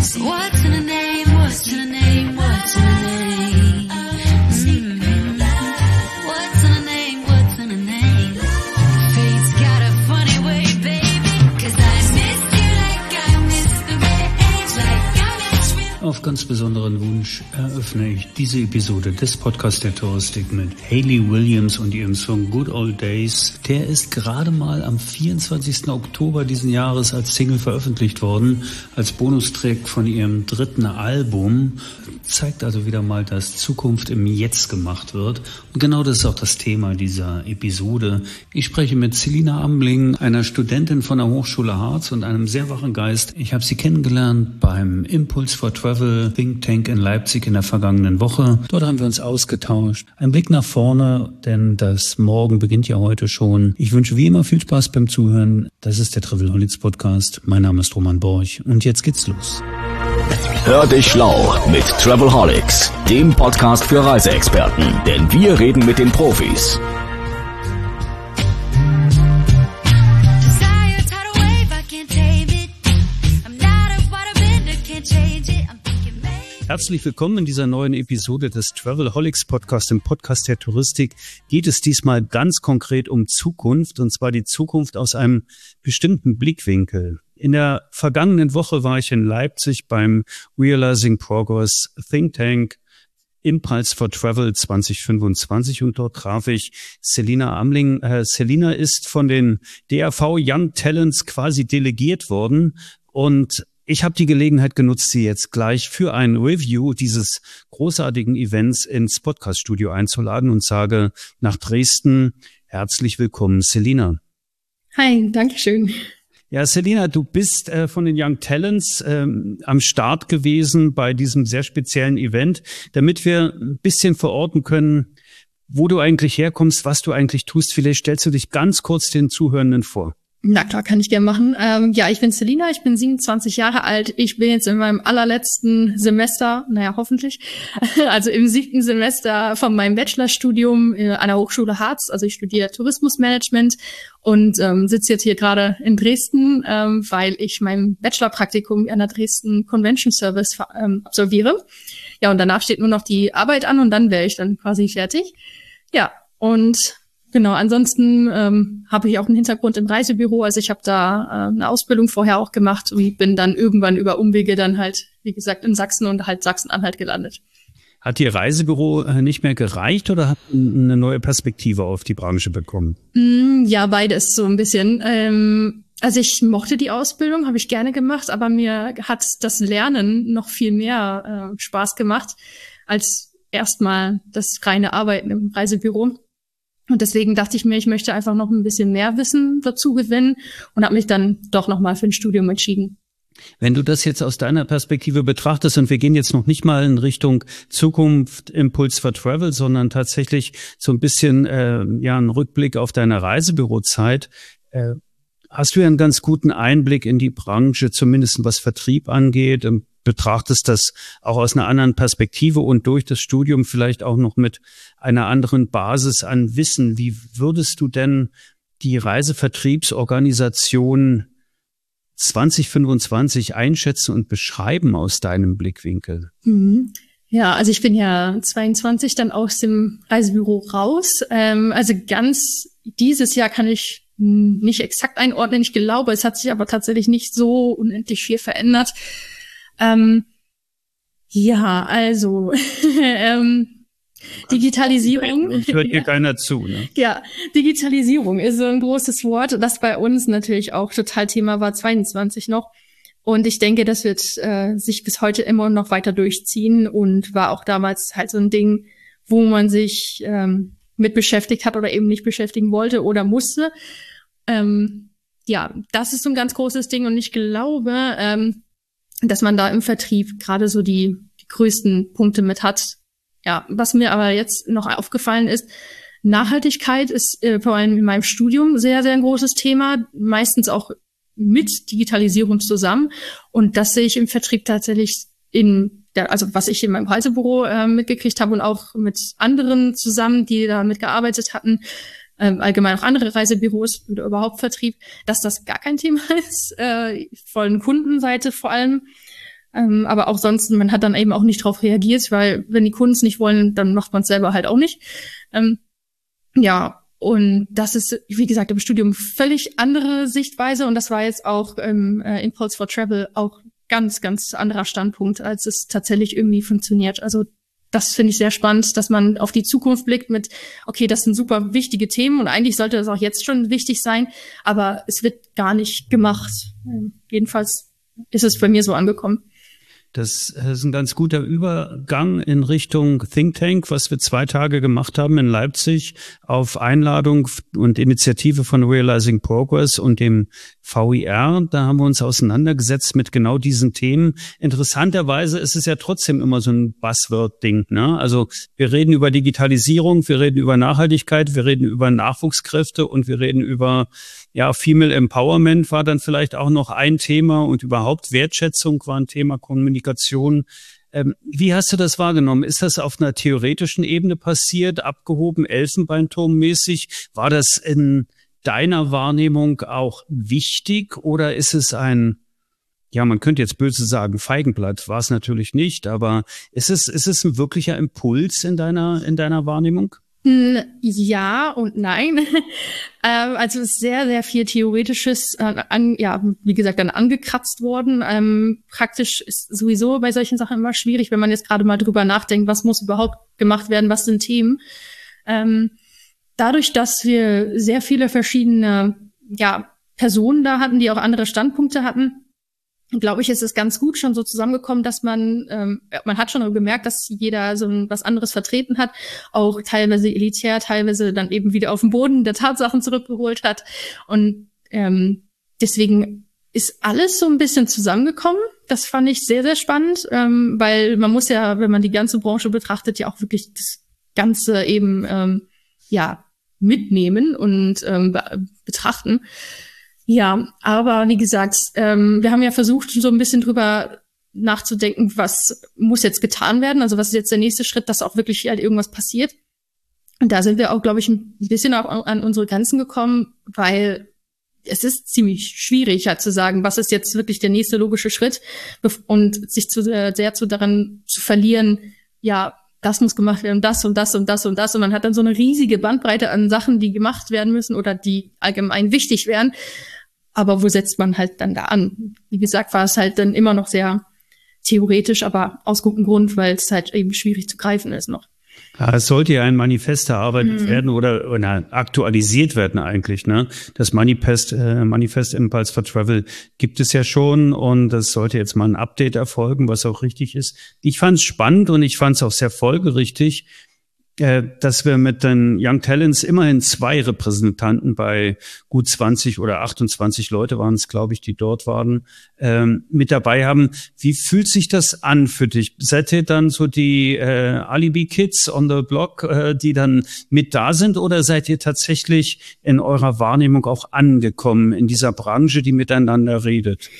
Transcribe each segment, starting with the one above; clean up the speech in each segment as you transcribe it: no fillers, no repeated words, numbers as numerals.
What's in a name? What's in a name? What's in a name? What's in a name? What's in a name? Fate's got a funny way, baby, 'cause I miss you like I miss the rage, like I miss real. Auf ganz besonderen Wunsch eröffne ich diese Episode des Podcasts der Touristik mit Hayley Williams und ihrem Song Good Old Days. Der ist gerade mal am 24. Oktober diesen Jahres als Single veröffentlicht worden, als Bonustrack von ihrem dritten Album. Zeigt also wieder mal, dass Zukunft im Jetzt gemacht wird. Und genau das ist auch das Thema dieser Episode. Ich spreche mit Selina Amling, einer Studentin von der Hochschule Harz und einem sehr wachen Geist. Ich habe sie kennengelernt beim Impulse for Travel Think Tank in Leipzig in der vergangenen Woche. Dort haben wir uns ausgetauscht. Ein Blick nach vorne, denn das Morgen beginnt ja heute schon. Ich wünsche wie immer viel Spaß beim Zuhören. Das ist der Travelholics Podcast. Mein Name ist Roman Borch und jetzt geht's los. Hör dich schlau mit Travelholics, dem Podcast für Reiseexperten, denn wir reden mit den Profis. Herzlich willkommen in dieser neuen Episode des Travelholics Podcast. Im Podcast der Touristik geht es diesmal ganz konkret um Zukunft, und zwar die Zukunft aus einem bestimmten Blickwinkel. In der vergangenen Woche war ich in Leipzig beim Realizing Progress Think Tank Impulse for Travel 2025 und dort traf ich Selina Amling. Selina ist von den DAV Young Talents quasi delegiert worden und ich habe die Gelegenheit genutzt, Sie jetzt gleich für ein Review dieses großartigen Events ins Podcast-Studio einzuladen und sage nach Dresden herzlich willkommen, Selina. Hi, danke schön. Ja, Selina, du bist von den Young Talents am Start gewesen bei diesem sehr speziellen Event, damit wir ein bisschen verorten können, wo du eigentlich herkommst, was du eigentlich tust. Vielleicht stellst du dich ganz kurz den Zuhörenden vor. Na klar, kann ich gerne machen. Ich bin Selina, ich bin 27 Jahre alt. Ich bin jetzt in meinem allerletzten Semester, hoffentlich, also im 7. Semester von meinem Bachelorstudium an der Hochschule Harz. Also ich studiere Tourismusmanagement und sitze jetzt hier gerade in Dresden, weil ich mein Bachelorpraktikum an der Dresden Convention Service absolviere. Ja, und danach steht nur noch die Arbeit an und dann wäre ich dann quasi fertig. Ja, und genau, ansonsten habe ich auch einen Hintergrund im Reisebüro, also ich habe da eine Ausbildung vorher auch gemacht und bin dann irgendwann über Umwege dann halt, wie gesagt, in Sachsen und halt Sachsen-Anhalt gelandet. Hat Ihr Reisebüro nicht mehr gereicht oder hat eine neue Perspektive auf die Branche bekommen? Ja, beides so ein bisschen. Also ich mochte die Ausbildung, habe ich gerne gemacht, aber mir hat das Lernen noch viel mehr Spaß gemacht als erstmal das reine Arbeiten im Reisebüro. Und deswegen dachte ich mir, ich möchte einfach noch ein bisschen mehr Wissen dazu gewinnen und habe mich dann doch nochmal für ein Studium entschieden. Wenn du das jetzt aus deiner Perspektive betrachtest, und wir gehen jetzt noch nicht mal in Richtung Zukunft Impulse for Travel, sondern tatsächlich so ein bisschen einen Rückblick auf deine Reisebürozeit, hast du ja einen ganz guten Einblick in die Branche, zumindest was Vertrieb angeht, betrachtest das auch aus einer anderen Perspektive und durch das Studium vielleicht auch noch mit einer anderen Basis an Wissen. Wie würdest du denn die Reisevertriebsorganisation 2025 einschätzen und beschreiben aus deinem Blickwinkel? Ja, also ich bin ja 22 dann aus dem Reisebüro raus. Also ganz dieses Jahr kann ich nicht exakt einordnen. Ich glaube, es hat sich aber tatsächlich nicht so unendlich viel verändert. Digitalisierung. Uns hört hier keiner zu, ne? Ja, Digitalisierung ist so ein großes Wort, das bei uns natürlich auch total Thema war, 22 noch. Und ich denke, das wird sich bis heute immer noch weiter durchziehen und war auch damals halt so ein Ding, wo man sich mit beschäftigt hat oder eben nicht beschäftigen wollte oder musste. Das ist so ein ganz großes Ding und ich glaube, dass man da im Vertrieb gerade so die größten Punkte mit hat. Ja, was mir aber jetzt noch aufgefallen ist, Nachhaltigkeit ist vor allem in meinem Studium sehr, sehr ein großes Thema, meistens auch mit Digitalisierung zusammen. Und das sehe ich im Vertrieb tatsächlich was ich in meinem Reisebüro mitgekriegt habe und auch mit anderen zusammen, die da mitgearbeitet hatten, allgemein auch andere Reisebüros oder überhaupt Vertrieb, dass das gar kein Thema ist, von Kundenseite vor allem. Aber auch sonst, man hat dann eben auch nicht drauf reagiert, weil wenn die Kunden es nicht wollen, dann macht man es selber halt auch nicht. Ja, und das ist, wie gesagt, im Studium völlig andere Sichtweise und das war jetzt auch Impulse for Travel auch ganz, ganz anderer Standpunkt, als es tatsächlich irgendwie funktioniert. Also das finde ich sehr spannend, dass man auf die Zukunft blickt mit, okay, das sind super wichtige Themen und eigentlich sollte das auch jetzt schon wichtig sein, aber es wird gar nicht gemacht. Jedenfalls ist es bei mir so angekommen. Das ist ein ganz guter Übergang in Richtung Think Tank, was wir 2 Tage gemacht haben in Leipzig auf Einladung und Initiative von Realizing Progress und dem VIR. Da haben wir uns auseinandergesetzt mit genau diesen Themen. Interessanterweise ist es ja trotzdem immer so ein Buzzword-Ding, ne? Also wir reden über Digitalisierung, wir reden über Nachhaltigkeit, wir reden über Nachwuchskräfte und wir reden über Female Empowerment war dann vielleicht auch noch ein Thema und überhaupt Wertschätzung war ein Thema, Kommunikation. Wie hast du das wahrgenommen? Ist das auf einer theoretischen Ebene passiert, abgehoben, Elfenbeinturmmäßig? War das in deiner Wahrnehmung auch wichtig oder ist es ein, man könnte jetzt böse sagen, Feigenblatt, war es natürlich nicht, aber ist es ein wirklicher Impuls in deiner Wahrnehmung? Ja und nein. Also es ist sehr, sehr viel Theoretisches, wie gesagt, dann angekratzt worden. Praktisch ist sowieso bei solchen Sachen immer schwierig, wenn man jetzt gerade mal drüber nachdenkt, was muss überhaupt gemacht werden, was sind Themen. Dadurch, dass wir sehr viele verschiedene Personen da hatten, die auch andere Standpunkte hatten, glaube ich, ist es ganz gut schon so zusammengekommen, dass man hat schon gemerkt, dass jeder so was anderes vertreten hat, auch teilweise elitär, teilweise dann eben wieder auf den Boden der Tatsachen zurückgeholt hat. Und deswegen ist alles so ein bisschen zusammengekommen. Das fand ich sehr, sehr spannend, weil man muss ja, wenn man die ganze Branche betrachtet, ja auch wirklich das Ganze eben mitnehmen und betrachten. Ja, aber wie gesagt, wir haben ja versucht, so ein bisschen drüber nachzudenken, was muss jetzt getan werden, also was ist jetzt der nächste Schritt, dass auch wirklich halt irgendwas passiert. Und da sind wir auch, glaube ich, ein bisschen auch an unsere Grenzen gekommen, weil es ist ziemlich schwierig, halt zu sagen, was ist jetzt wirklich der nächste logische Schritt und sich sehr daran zu verlieren, das muss gemacht werden, das und das und das und das. Und man hat dann so eine riesige Bandbreite an Sachen, die gemacht werden müssen oder die allgemein wichtig wären. Aber wo setzt man halt dann da an? Wie gesagt, war es halt dann immer noch sehr theoretisch, aber aus gutem Grund, weil es halt eben schwierig zu greifen ist noch. Ja, es sollte ja ein Manifest erarbeitet werden oder aktualisiert werden eigentlich, ne? Das Manifest Impulse for Travel gibt es ja schon und das sollte jetzt mal ein Update erfolgen, was auch richtig ist. Ich fand es spannend und ich fand es auch sehr folgerichtig, dass wir mit den Young Talents immerhin 2 Repräsentanten bei gut 20 oder 28 Leute waren es, glaube ich, die dort waren, mit dabei haben. Wie fühlt sich das an für dich? Seid ihr dann so die Alibi-Kids on the block, die dann mit da sind oder seid ihr tatsächlich in eurer Wahrnehmung auch angekommen in dieser Branche, die miteinander redet?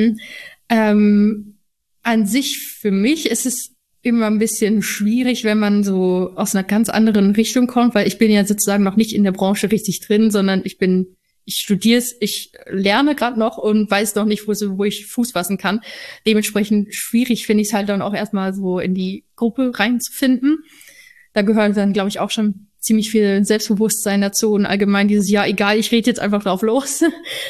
An sich für mich ist es immer ein bisschen schwierig, wenn man so aus einer ganz anderen Richtung kommt, weil ich bin ja sozusagen noch nicht in der Branche richtig drin, sondern ich studiere es, ich lerne gerade noch und weiß noch nicht, wo ich Fuß fassen kann. Dementsprechend schwierig finde ich es halt dann auch erstmal so in die Gruppe reinzufinden. Da gehört dann, glaube ich, auch schon ziemlich viel Selbstbewusstsein dazu und allgemein dieses, egal, ich rede jetzt einfach drauf los.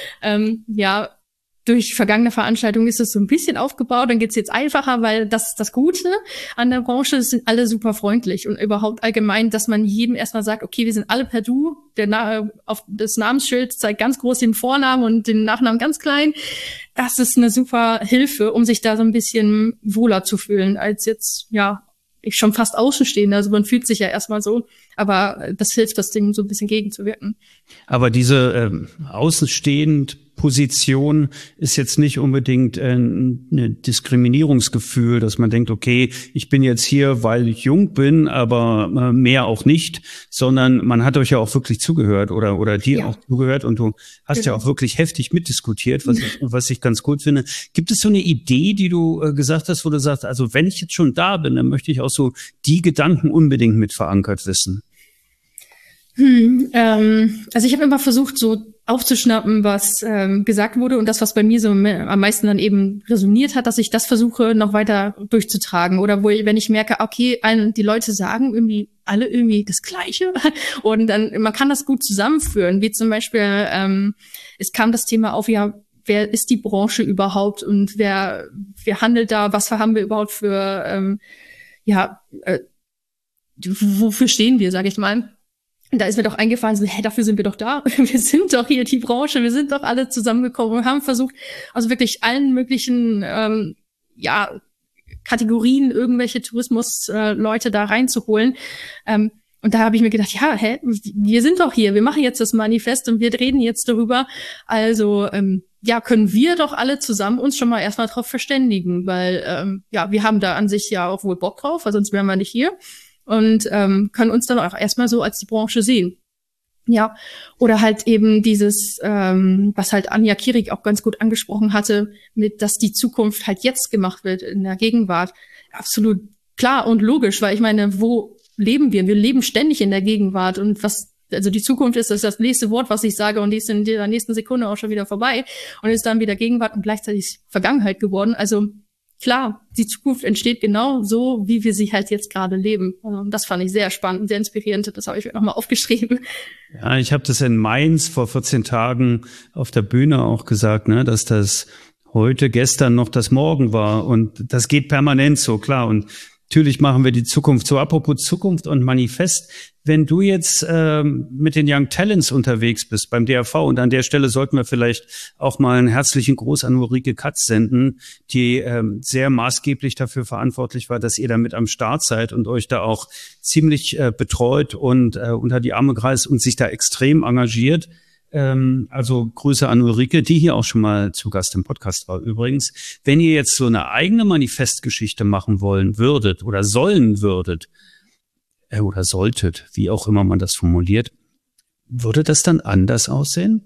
Durch vergangene Veranstaltungen ist es so ein bisschen aufgebaut, dann geht's jetzt einfacher, weil das Gute an der Branche, es sind alle super freundlich und überhaupt allgemein, dass man jedem erstmal sagt, okay, wir sind alle per Du, auf das Namensschild zeigt ganz groß den Vornamen und den Nachnamen ganz klein. Das ist eine super Hilfe, um sich da so ein bisschen wohler zu fühlen, als jetzt, ich schon fast Außenstehender, also man fühlt sich ja erstmal so, aber das hilft, das Ding so ein bisschen gegenzuwirken. Aber diese Außenstehend-Position ist jetzt nicht unbedingt ein Diskriminierungsgefühl, dass man denkt, okay, ich bin jetzt hier, weil ich jung bin, aber mehr auch nicht, sondern man hat euch ja auch wirklich zugehört oder dir auch zugehört und du hast ja auch wirklich heftig mitdiskutiert, was ich ganz gut finde. Gibt es so eine Idee, die du gesagt hast, wo du sagst, also wenn ich jetzt schon da bin, dann möchte ich auch so die Gedanken unbedingt mit verankert wissen? Also ich habe immer versucht, so aufzuschnappen, was gesagt wurde und das, was bei mir so am meisten dann eben resoniert hat, dass ich das versuche, noch weiter durchzutragen. Oder wenn ich merke, okay, die Leute sagen alle irgendwie das Gleiche und dann, man kann das gut zusammenführen, wie zum Beispiel, es kam das Thema auf, ja, wer ist die Branche überhaupt und wer handelt da, was haben wir überhaupt für, wofür stehen wir, sage ich mal. Da ist mir doch eingefallen, so, dafür sind wir doch da. Wir sind doch hier die Branche, wir sind doch alle zusammengekommen und haben versucht, also wirklich allen möglichen Kategorien irgendwelche Tourismusleute da reinzuholen. Und da habe ich mir gedacht, wir sind doch hier, wir machen jetzt das Manifest und wir reden jetzt darüber. Also können wir doch alle zusammen uns schon mal erstmal drauf verständigen, weil wir haben da an sich ja auch wohl Bock drauf, weil sonst wären wir nicht hier. Und können uns dann auch erstmal so als die Branche sehen. Ja, oder halt eben dieses, was halt Anja Kierig auch ganz gut angesprochen hatte, dass die Zukunft halt jetzt gemacht wird in der Gegenwart. Absolut klar und logisch, weil ich meine, wo leben wir? Wir leben ständig in der Gegenwart und also die Zukunft ist das nächste Wort, was ich sage und die ist in der nächsten Sekunde auch schon wieder vorbei und ist dann wieder Gegenwart und gleichzeitig Vergangenheit geworden. Also klar, die Zukunft entsteht genau so, wie wir sie halt jetzt gerade leben. Also das fand ich sehr spannend, sehr inspirierend. Das habe ich mir nochmal aufgeschrieben. Ja, ich habe das in Mainz vor 14 Tagen auf der Bühne auch gesagt, ne, dass das heute, gestern noch das Morgen war. Und das geht permanent so, klar. Und natürlich machen wir die Zukunft so. Apropos Zukunft und Manifest. Wenn du jetzt mit den Young Talents unterwegs bist beim DRV, und an der Stelle sollten wir vielleicht auch mal einen herzlichen Gruß an Ulrike Katz senden, die sehr maßgeblich dafür verantwortlich war, dass ihr da mit am Start seid und euch da auch ziemlich betreut und unter die Arme greift und sich da extrem engagiert. Also Grüße an Ulrike, die hier auch schon mal zu Gast im Podcast war übrigens. Wenn ihr jetzt so eine eigene Manifestgeschichte machen wollen würdet oder sollen würdet, oder solltet, wie auch immer man das formuliert, würde das dann anders aussehen?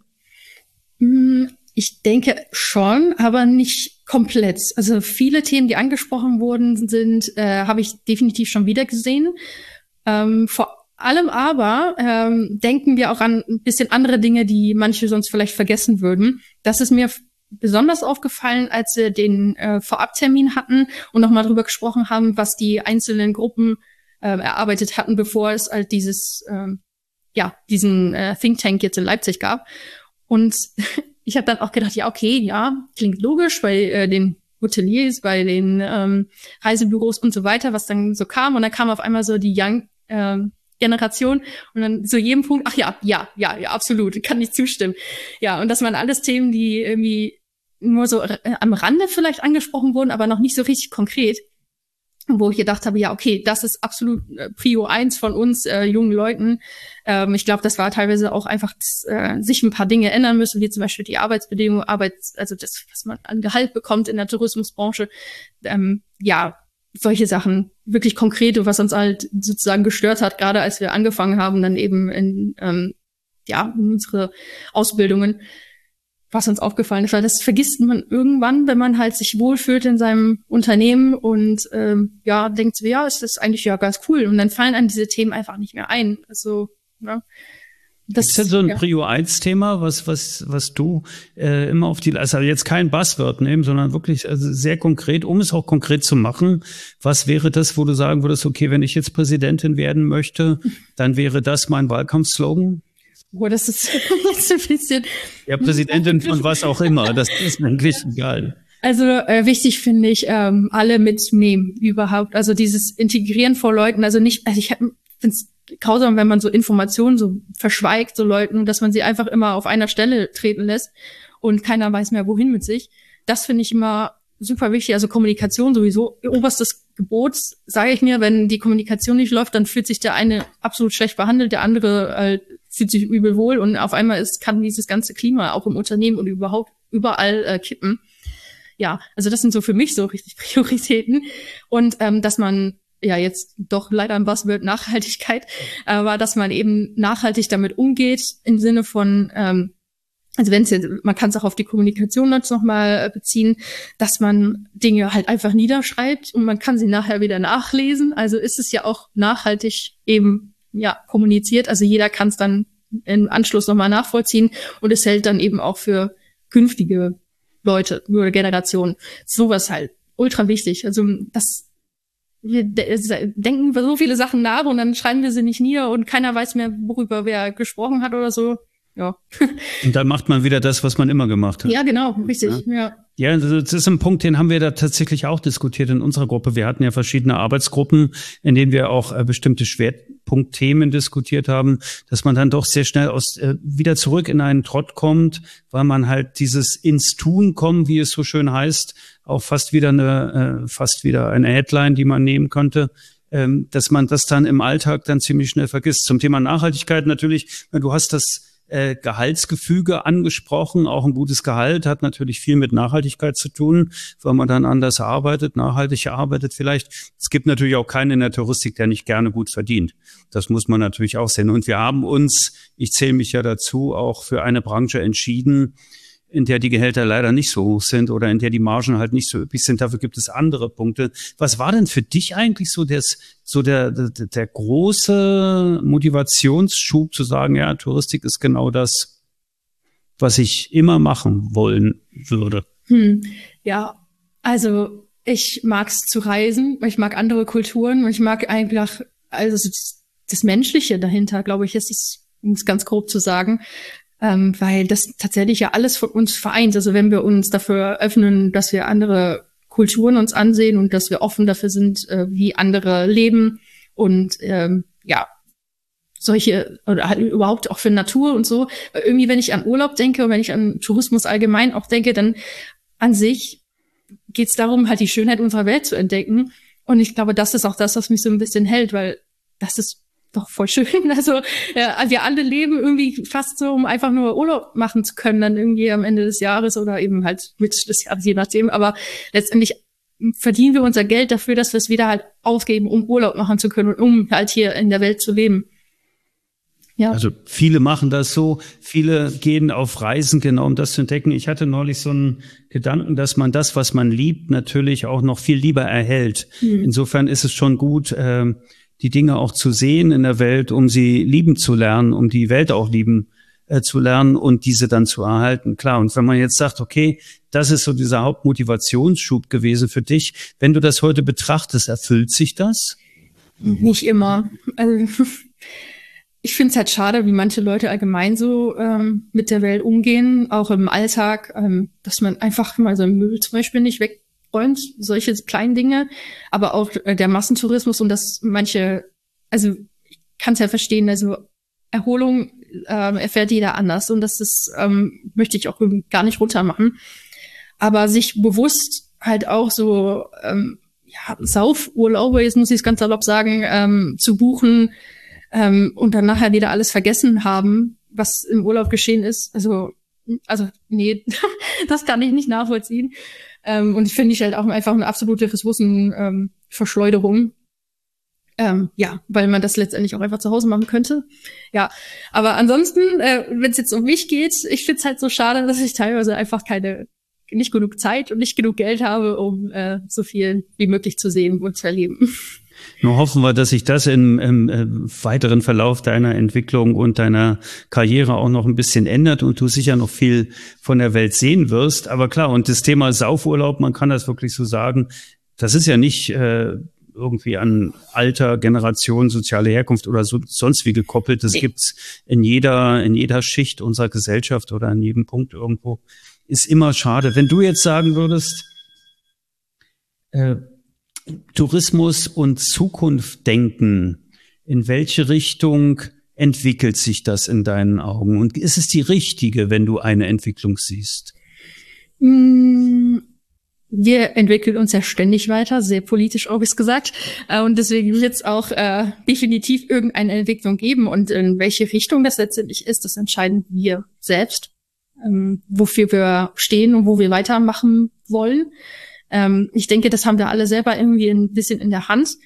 Ich denke schon, aber nicht komplett. Also viele Themen, die angesprochen wurden, habe ich definitiv schon wieder gesehen. Vor allem aber denken wir auch an ein bisschen andere Dinge, die manche sonst vielleicht vergessen würden. Das ist mir besonders aufgefallen, als wir den Vorabtermin hatten und nochmal drüber gesprochen haben, was die einzelnen Gruppen erarbeitet hatten, bevor es halt diesen Think Tank jetzt in Leipzig gab. Und ich habe dann auch gedacht, klingt logisch bei den Hoteliers, bei den Reisebüros und so weiter, was dann so kam. Und dann kam auf einmal so die Young Generation und dann zu jedem Punkt, ja, absolut, kann ich zustimmen. Ja, und das waren alles Themen, die irgendwie nur so am Rande vielleicht angesprochen wurden, aber noch nicht so richtig konkret. Wo ich gedacht habe, das ist absolut Prio 1 von uns jungen Leuten. Ich glaube, das war teilweise auch einfach sich ein paar Dinge ändern müssen, wie zum Beispiel die Arbeitsbedingungen, also das, was man an Gehalt bekommt in der Tourismusbranche. Solche Sachen, wirklich konkrete, was uns halt sozusagen gestört hat, gerade als wir angefangen haben, dann eben in unsere Ausbildungen. Was uns aufgefallen ist, weil das vergisst man irgendwann, wenn man halt sich wohlfühlt in seinem Unternehmen und denkt so, ist das eigentlich ganz cool. Und dann fallen einem diese Themen einfach nicht mehr ein. Also, ja. Das ist ja so ein Prio 1 Thema, was du immer auf also jetzt kein Buzzword nehmen, sondern wirklich sehr konkret, um es auch konkret zu machen. Was wäre das, wo du sagen würdest, okay, wenn ich jetzt Präsidentin werden möchte, dann wäre das mein Wahlkampfslogan? Das ist jetzt ein bisschen... Ja, Präsidentin von was auch immer, das ist wirklich egal. Also wichtig finde ich, alle mitnehmen überhaupt. Also dieses Integrieren vor Leuten, ich finde es grausam, wenn man so Informationen so verschweigt, so Leuten, dass man sie einfach immer auf einer Stelle treten lässt und keiner weiß mehr, wohin mit sich. Das finde ich immer super wichtig. Also Kommunikation sowieso, oberstes Gebot, sage ich mir, wenn die Kommunikation nicht läuft, dann fühlt sich der eine absolut schlecht behandelt, der andere fühlt sich übel wohl und auf einmal kann dieses ganze Klima auch im Unternehmen und überhaupt überall kippen. Ja, also das sind so für mich so richtig Prioritäten und dass man jetzt doch leider ein Buzzword Nachhaltigkeit, aber dass man eben nachhaltig damit umgeht im Sinne von also man kann es auch auf die Kommunikation jetzt nochmal beziehen, dass man Dinge halt einfach niederschreibt und man kann sie nachher wieder nachlesen. Also ist es ja auch nachhaltig eben kommuniziert. Also jeder kann es dann im Anschluss nochmal nachvollziehen und es hält dann eben auch für künftige Leute oder Generationen sowas halt ultra wichtig. Also wir denken über so viele Sachen nach und dann schreiben wir sie nicht nieder und keiner weiß mehr, worüber wer gesprochen hat oder so. Ja. Und dann macht man wieder das, was man immer gemacht hat. Ja, genau, richtig. Ja. Ja, das ist ein Punkt, den haben wir da tatsächlich auch diskutiert in unserer Gruppe. Wir hatten ja verschiedene Arbeitsgruppen, in denen wir auch bestimmte Schwerpunktthemen diskutiert haben, dass man dann doch sehr schnell wieder zurück in einen Trott kommt, weil man halt dieses ins Tun kommen, wie es so schön heißt, auch fast wieder eine Headline, die man nehmen könnte, dass man das dann im Alltag dann ziemlich schnell vergisst. Zum Thema Nachhaltigkeit natürlich, du hast das Gehaltsgefüge angesprochen. Auch ein gutes Gehalt hat natürlich viel mit Nachhaltigkeit zu tun, weil man dann anders arbeitet, nachhaltig arbeitet vielleicht. Es gibt natürlich auch keinen in der Touristik, der nicht gerne gut verdient. Das muss man natürlich auch sehen. Und wir haben uns, ich zähle mich ja dazu, auch für eine Branche entschieden, in der die Gehälter leider nicht so hoch sind oder in der die Margen halt nicht so üppig sind. Dafür gibt es andere Punkte. Was war denn für dich eigentlich so der große Motivationsschub zu sagen, ja, Touristik ist genau das, was ich immer machen wollen würde? Ja, also ich mag's zu reisen, ich mag andere Kulturen und ich mag einfach, also das Menschliche dahinter, glaube ich, ist es, um es ganz grob zu sagen. Weil das tatsächlich ja alles von uns vereint. Also wenn wir uns dafür öffnen, dass wir andere Kulturen uns ansehen und dass wir offen dafür sind, wie andere leben und solche oder halt überhaupt auch für Natur und so. Weil irgendwie, wenn ich an Urlaub denke und wenn ich an Tourismus allgemein auch denke, dann an sich geht es darum, halt die Schönheit unserer Welt zu entdecken. Und ich glaube, das ist auch das, was mich so ein bisschen hält, weil das ist doch voll schön. Also wir alle leben irgendwie fast so, um einfach nur Urlaub machen zu können, dann irgendwie am Ende des Jahres oder eben halt mit des Jahres, je nachdem. Aber letztendlich verdienen wir unser Geld dafür, dass wir es wieder halt ausgeben, um Urlaub machen zu können und um halt hier in der Welt zu leben. Ja. Also viele machen das so, viele gehen auf Reisen, genau um das zu entdecken. Ich hatte neulich so einen Gedanken, dass man das, was man liebt, natürlich auch noch viel lieber erhält. Insofern ist es schon gut, die Dinge auch zu sehen in der Welt, um sie lieben zu lernen, um die Welt auch lieben zu lernen und diese dann zu erhalten. Klar, und wenn man jetzt sagt, okay, das ist so dieser Hauptmotivationsschub gewesen für dich, wenn du das heute betrachtest, erfüllt sich das? Nicht immer. Also ich finde es halt schade, wie manche Leute allgemein so mit der Welt umgehen, auch im Alltag, dass man einfach mal so einen Müll zum Beispiel nicht wegräumt, solche kleinen Dinge, aber auch der Massentourismus und dass manche, also ich kann es ja verstehen, also Erholung erfährt jeder anders und das ist, möchte ich auch gar nicht runtermachen, aber sich bewusst halt auch so Saufurlaube, jetzt muss ich es ganz salopp sagen, zu buchen und dann nachher wieder alles vergessen haben, was im Urlaub geschehen ist, also nee, das kann ich nicht nachvollziehen. Und finde ich halt auch einfach eine absolute Ressourcenverschleuderung. Weil man das letztendlich auch einfach zu Hause machen könnte. Ja, aber ansonsten, wenn es jetzt um mich geht, ich finde es halt so schade, dass ich teilweise einfach nicht genug Zeit und nicht genug Geld habe, um so viel wie möglich zu sehen und zu erleben. Nur hoffen wir, dass sich das im weiteren Verlauf deiner Entwicklung und deiner Karriere auch noch ein bisschen ändert und du sicher noch viel von der Welt sehen wirst. Aber klar, und das Thema Saufurlaub, man kann das wirklich so sagen, das ist ja nicht irgendwie an Alter, Generation, soziale Herkunft oder so, sonst wie gekoppelt. Das gibt's in jeder Schicht unserer Gesellschaft oder an jedem Punkt irgendwo. Ist immer schade. Wenn du jetzt sagen würdest, Tourismus und Zukunft denken, in welche Richtung entwickelt sich das in deinen Augen? Und ist es die richtige, wenn du eine Entwicklung siehst? Wir entwickeln uns ja ständig weiter, sehr politisch auch gesagt. Und deswegen wird es auch definitiv irgendeine Entwicklung geben. Und in welche Richtung das letztendlich ist, das entscheiden wir selbst, wofür wir stehen und wo wir weitermachen wollen. Ich denke, das haben wir alle selber irgendwie ein bisschen in der Hand.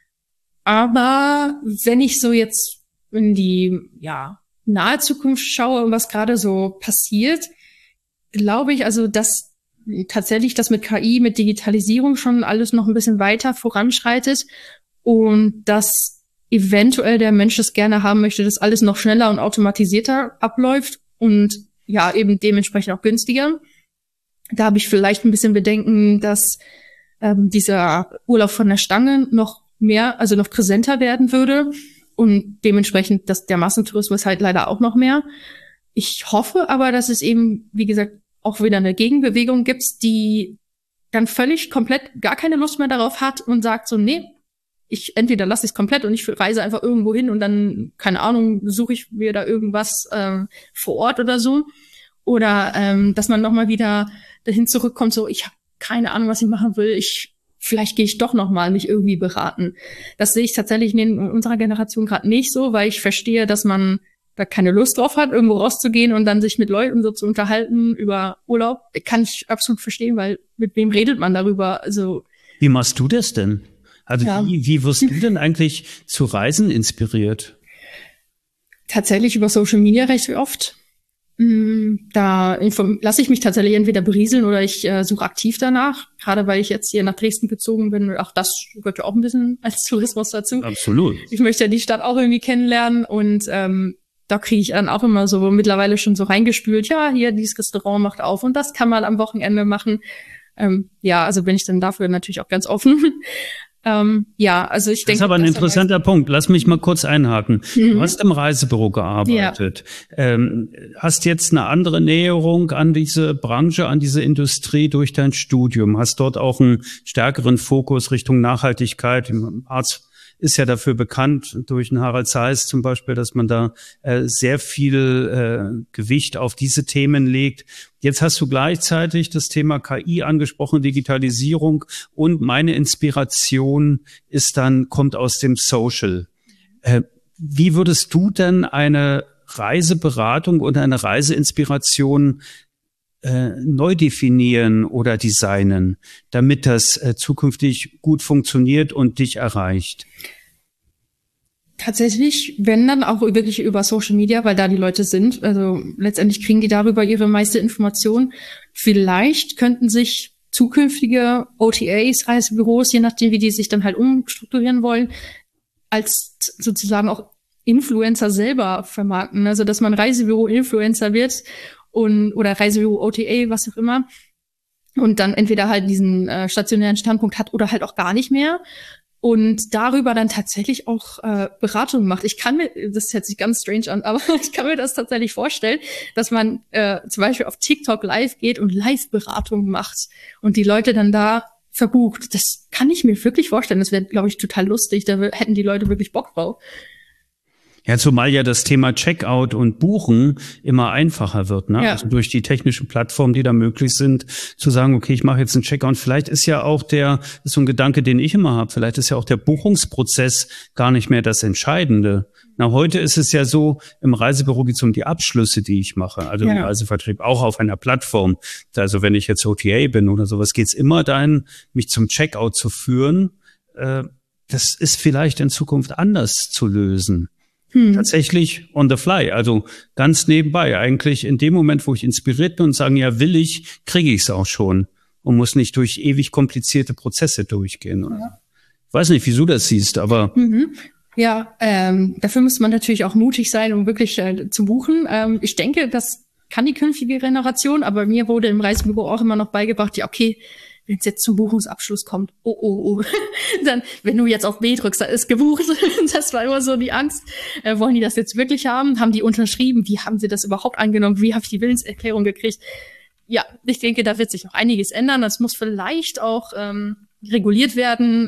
Aber wenn ich so jetzt in die nahe Zukunft schaue und was gerade so passiert, glaube ich also, dass tatsächlich das mit KI, mit Digitalisierung schon alles noch ein bisschen weiter voranschreitet und dass eventuell der Mensch es gerne haben möchte, dass alles noch schneller und automatisierter abläuft und ja, eben dementsprechend auch günstiger. Da habe ich vielleicht ein bisschen Bedenken, dass dieser Urlaub von der Stange noch mehr, also noch präsenter werden würde und dementsprechend, dass der Massentourismus halt leider auch noch mehr. Ich hoffe aber, dass es eben, wie gesagt, auch wieder eine Gegenbewegung gibt, die dann völlig komplett gar keine Lust mehr darauf hat und sagt so, nee, entweder lasse ich es komplett und ich reise einfach irgendwo hin und dann, keine Ahnung, suche ich mir da irgendwas vor Ort oder so. Oder dass man nochmal wieder dahin zurückkommt, so, ich habe keine Ahnung, was ich machen will, vielleicht gehe ich doch nochmal mich irgendwie beraten. Das sehe ich tatsächlich in unserer Generation gerade nicht so, weil ich verstehe, dass man da keine Lust drauf hat, irgendwo rauszugehen und dann sich mit Leuten so zu unterhalten über Urlaub. Kann ich absolut verstehen, weil mit wem redet man darüber? Also Wie machst du das denn? Also ja. wie wirst du denn eigentlich zu Reisen inspiriert? Tatsächlich über Social Media recht oft. Da lasse ich mich tatsächlich entweder berieseln oder ich suche aktiv danach. Gerade weil ich jetzt hier nach Dresden gezogen bin. Auch das gehört ja auch ein bisschen als Tourismus dazu. Absolut. Ich möchte ja die Stadt auch irgendwie kennenlernen und da kriege ich dann auch immer so mittlerweile schon so reingespült, ja, hier, dieses Restaurant macht auf und das kann man am Wochenende machen. Ja, also bin ich dann dafür natürlich auch ganz offen. Ja, also ich denke. Das ist aber ein interessanter Punkt. Lass mich mal kurz einhaken. Du hast im Reisebüro gearbeitet. Ja. Hast jetzt eine andere Näherung an diese Branche, an diese Industrie durch dein Studium. Hast dort auch einen stärkeren Fokus Richtung Nachhaltigkeit. Arzt ist ja dafür bekannt, durch einen Harald Zeiss zum Beispiel, dass man da sehr viel Gewicht auf diese Themen legt. Jetzt hast du gleichzeitig das Thema KI angesprochen, Digitalisierung, und meine Inspiration kommt aus dem Social. Wie würdest du denn eine Reiseberatung und eine Reiseinspiration neu definieren oder designen, damit das zukünftig gut funktioniert und dich erreicht? Tatsächlich, wenn dann auch wirklich über Social Media, weil da die Leute sind. Also letztendlich kriegen die darüber ihre meiste Information. Vielleicht könnten sich zukünftige OTAs, Reisebüros, je nachdem, wie die sich dann halt umstrukturieren wollen, als sozusagen auch Influencer selber vermarkten. Also dass man Reisebüro-Influencer wird oder Reisebüro OTA, was auch immer, und dann entweder halt diesen stationären Standpunkt hat oder halt auch gar nicht mehr und darüber dann tatsächlich auch Beratung macht. Das hört sich ganz strange an, aber ich kann mir das tatsächlich vorstellen, dass man zum Beispiel auf TikTok live geht und Live-Beratung macht und die Leute dann da verbucht. Das kann ich mir wirklich vorstellen. Das wäre, glaube ich, total lustig. Da hätten die Leute wirklich Bock drauf. Ja, zumal ja das Thema Checkout und Buchen immer einfacher wird, ne? Ja. Also durch die technischen Plattformen, die da möglich sind, zu sagen, okay, ich mache jetzt einen Checkout. Vielleicht ist ja auch ist so ein Gedanke, den ich immer habe, vielleicht ist ja auch der Buchungsprozess gar nicht mehr das Entscheidende. Na, heute ist es ja so, im Reisebüro geht es um die Abschlüsse, die ich mache. Also im Reisevertrieb auch auf einer Plattform. Also wenn ich jetzt OTA bin oder sowas, geht es immer dahin, mich zum Checkout zu führen. Das ist vielleicht in Zukunft anders zu lösen. Tatsächlich on the fly, also ganz nebenbei. Eigentlich in dem Moment, wo ich inspiriert bin und sagen, ja, will ich, kriege ich es auch schon und muss nicht durch ewig komplizierte Prozesse durchgehen. Ja. Ich weiß nicht, wie du das siehst, aber ja, dafür muss man natürlich auch mutig sein, um wirklich zu buchen. Ich denke, das kann die künftige Generation, aber mir wurde im Reisebüro auch immer noch beigebracht, ja, okay, wenn es jetzt zum Buchungsabschluss kommt, oh, dann, wenn du jetzt auf B drückst, da ist gebucht. Das war immer so die Angst. Wollen die das jetzt wirklich haben? Haben die unterschrieben? Wie haben sie das überhaupt angenommen? Wie habe ich die Willenserklärung gekriegt? Ja, ich denke, da wird sich noch einiges ändern. Das muss vielleicht auch reguliert werden,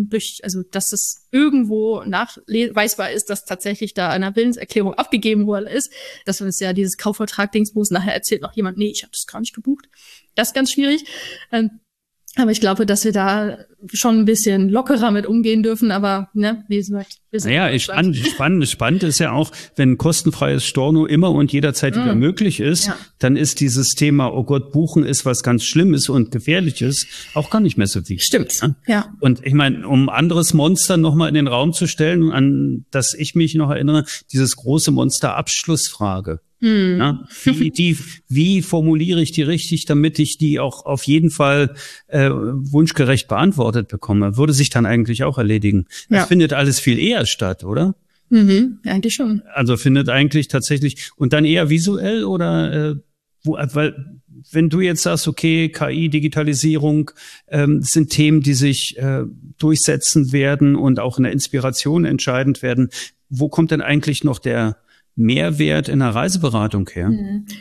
dass es irgendwo nachweisbar ist, dass tatsächlich da eine Willenserklärung abgegeben worden ist. Das ist ja dieses Kaufvertrag-Dingsbus. Nachher erzählt noch jemand, nee, ich habe das gar nicht gebucht. Das ist ganz schwierig. Aber ich glaube, dass wir da schon ein bisschen lockerer mit umgehen dürfen, aber ne, wie gesagt, wir sind spannend ist ja auch, wenn kostenfreies Storno immer und jederzeit wieder möglich ist, dann ist dieses Thema, oh Gott, buchen ist was ganz Schlimmes und Gefährliches, auch gar nicht mehr so wichtig. Stimmt, ja. Und ich meine, um anderes Monster nochmal in den Raum zu stellen, an das ich mich noch erinnere, dieses große Monster Abschlussfrage. Na, wie formuliere ich die richtig, damit ich die auch auf jeden Fall wunschgerecht beantwortet bekomme? Würde sich dann eigentlich auch erledigen. Das findet alles viel eher statt, oder? Eigentlich schon. Also findet eigentlich tatsächlich, und dann eher visuell oder weil wenn du jetzt sagst, okay, KI, Digitalisierung sind Themen, die sich durchsetzen werden und auch in der Inspiration entscheidend werden, wo kommt denn eigentlich noch der Mehrwert in der Reiseberatung her?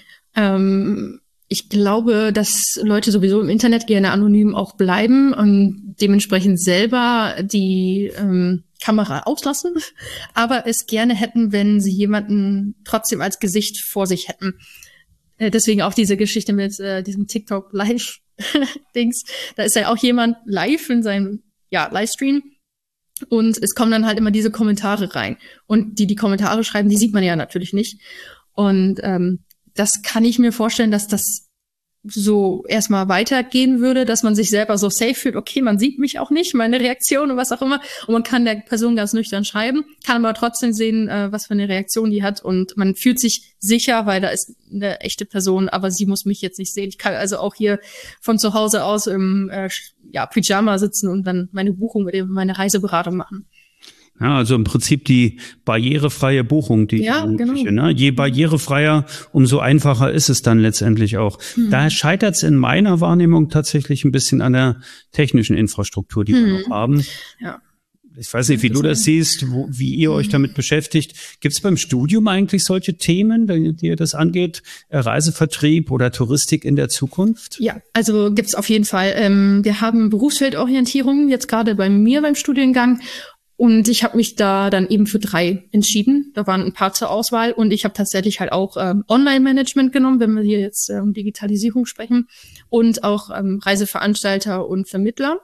Ich glaube, dass Leute sowieso im Internet gerne anonym auch bleiben und dementsprechend selber die Kamera auslassen, aber es gerne hätten, wenn sie jemanden trotzdem als Gesicht vor sich hätten. Deswegen auch diese Geschichte mit diesem TikTok Live-Dings. Da ist ja auch jemand live in seinem Livestream und es kommen dann halt immer diese Kommentare rein. Und die Kommentare schreiben, die sieht man ja natürlich nicht. Und das kann ich mir vorstellen, dass das so erstmal weitergehen würde, dass man sich selber so safe fühlt, okay, man sieht mich auch nicht, meine Reaktion und was auch immer. Und man kann der Person ganz nüchtern schreiben, kann aber trotzdem sehen, was für eine Reaktion die hat. Und man fühlt sich sicher, weil da ist eine echte Person, aber sie muss mich jetzt nicht sehen. Ich kann also auch hier von zu Hause aus im Pyjama sitzen und dann meine Buchung mit meine Reiseberatung machen. Ja, also im Prinzip die barrierefreie Buchung, die mögliche, ne? Je barrierefreier, umso einfacher ist es dann letztendlich auch. Da scheitert es in meiner Wahrnehmung tatsächlich ein bisschen an der technischen Infrastruktur, die wir noch haben. Ja. Ich weiß nicht, wie du das siehst, wie ihr euch damit beschäftigt. Gibt es beim Studium eigentlich solche Themen, die das angeht? Reisevertrieb oder Touristik in der Zukunft? Ja, also gibt's auf jeden Fall. Wir haben Berufsfeldorientierung jetzt gerade bei mir beim Studiengang. Und ich habe mich da dann eben für 3 entschieden. Da waren ein paar zur Auswahl. Und ich habe tatsächlich halt auch Online-Management genommen, wenn wir hier jetzt um Digitalisierung sprechen. Und auch Reiseveranstalter und Vermittler.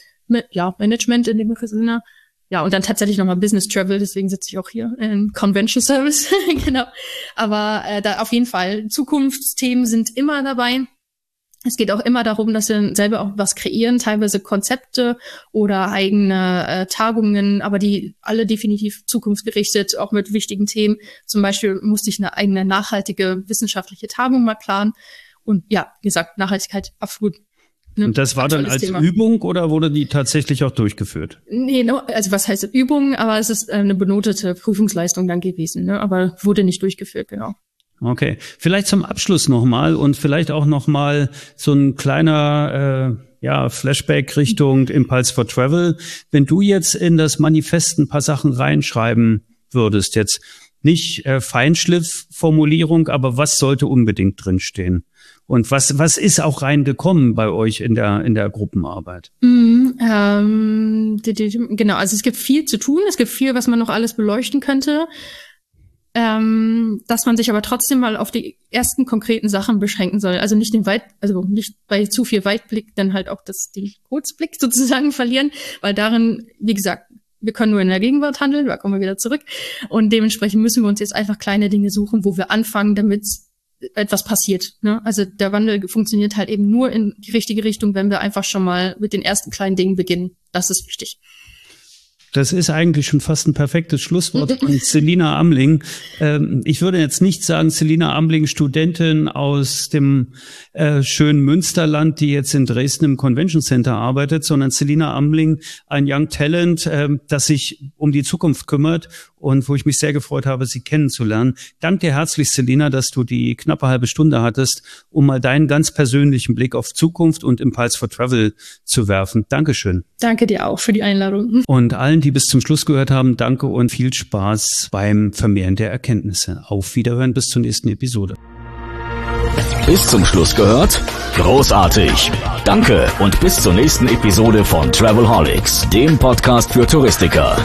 Management in dem Sinne. Ja, und dann tatsächlich nochmal Business Travel. Deswegen sitze ich auch hier in Convention Service. Genau. Aber da auf jeden Fall Zukunftsthemen sind immer dabei. Es geht auch immer darum, dass wir selber auch was kreieren, teilweise Konzepte oder eigene Tagungen, aber die alle definitiv zukunftsgerichtet, auch mit wichtigen Themen. Zum Beispiel musste ich eine eigene nachhaltige wissenschaftliche Tagung mal planen. Und ja, wie gesagt, Nachhaltigkeit absolut. Und das war dann als Thema. Übung oder wurde die tatsächlich auch durchgeführt? Nee, also was heißt Übung, aber es ist eine benotete Prüfungsleistung dann gewesen, ne? Aber wurde nicht durchgeführt, genau. Okay, vielleicht zum Abschluss nochmal und vielleicht auch nochmal so ein kleiner Flashback Richtung Impulse for Travel. Wenn du jetzt in das Manifest ein paar Sachen reinschreiben würdest, jetzt nicht Feinschliff-Formulierung, aber was sollte unbedingt drinstehen? Und was ist auch reingekommen bei euch in der Gruppenarbeit? Genau, also es gibt viel zu tun, es gibt viel, was man noch alles beleuchten könnte. Dass man sich aber trotzdem mal auf die ersten konkreten Sachen beschränken soll. Also nicht nicht bei zu viel Weitblick dann halt auch den Kurzblick sozusagen verlieren, weil darin, wie gesagt, wir können nur in der Gegenwart handeln, da kommen wir wieder zurück. Und dementsprechend müssen wir uns jetzt einfach kleine Dinge suchen, wo wir anfangen, damit etwas passiert, ne? Also der Wandel funktioniert halt eben nur in die richtige Richtung, wenn wir einfach schon mal mit den ersten kleinen Dingen beginnen. Das ist wichtig. Das ist eigentlich schon fast ein perfektes Schlusswort von Selina Amling. Ich würde jetzt nicht sagen, Selina Amling, Studentin aus dem schönen Münsterland, die jetzt in Dresden im Convention Center arbeitet, sondern Selina Amling, ein Young Talent, das sich um die Zukunft kümmert und wo ich mich sehr gefreut habe, sie kennenzulernen. Danke dir herzlich, Selina, dass du die knappe halbe Stunde hattest, um mal deinen ganz persönlichen Blick auf Zukunft und Impulse for Travel zu werfen. Dankeschön. Danke dir auch für die Einladung. Und allen, die bis zum Schluss gehört haben, danke und viel Spaß beim Vermehren der Erkenntnisse. Auf Wiederhören, bis zur nächsten Episode. Bis zum Schluss gehört? Großartig. Danke und bis zur nächsten Episode von Travelholics, dem Podcast für Touristiker.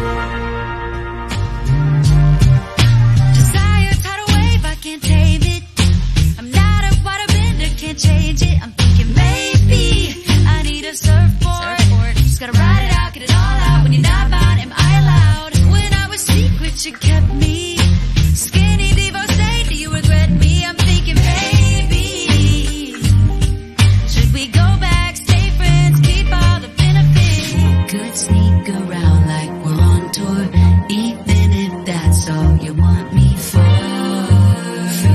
You kept me skinny diva, say, do you regret me? I'm thinking, baby, should we go back, stay friends, keep all the benefits? We could sneak around like we're on tour, even if that's all you want me for.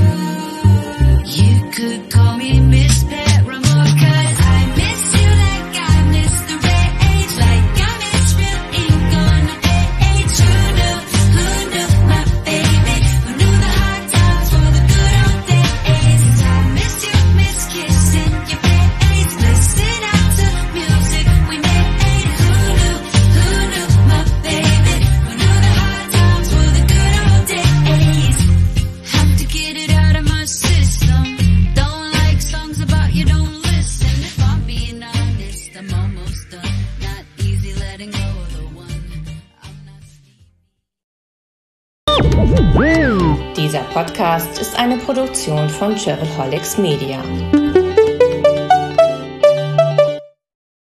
Dieser Podcast ist eine Produktion von Travelholics Media.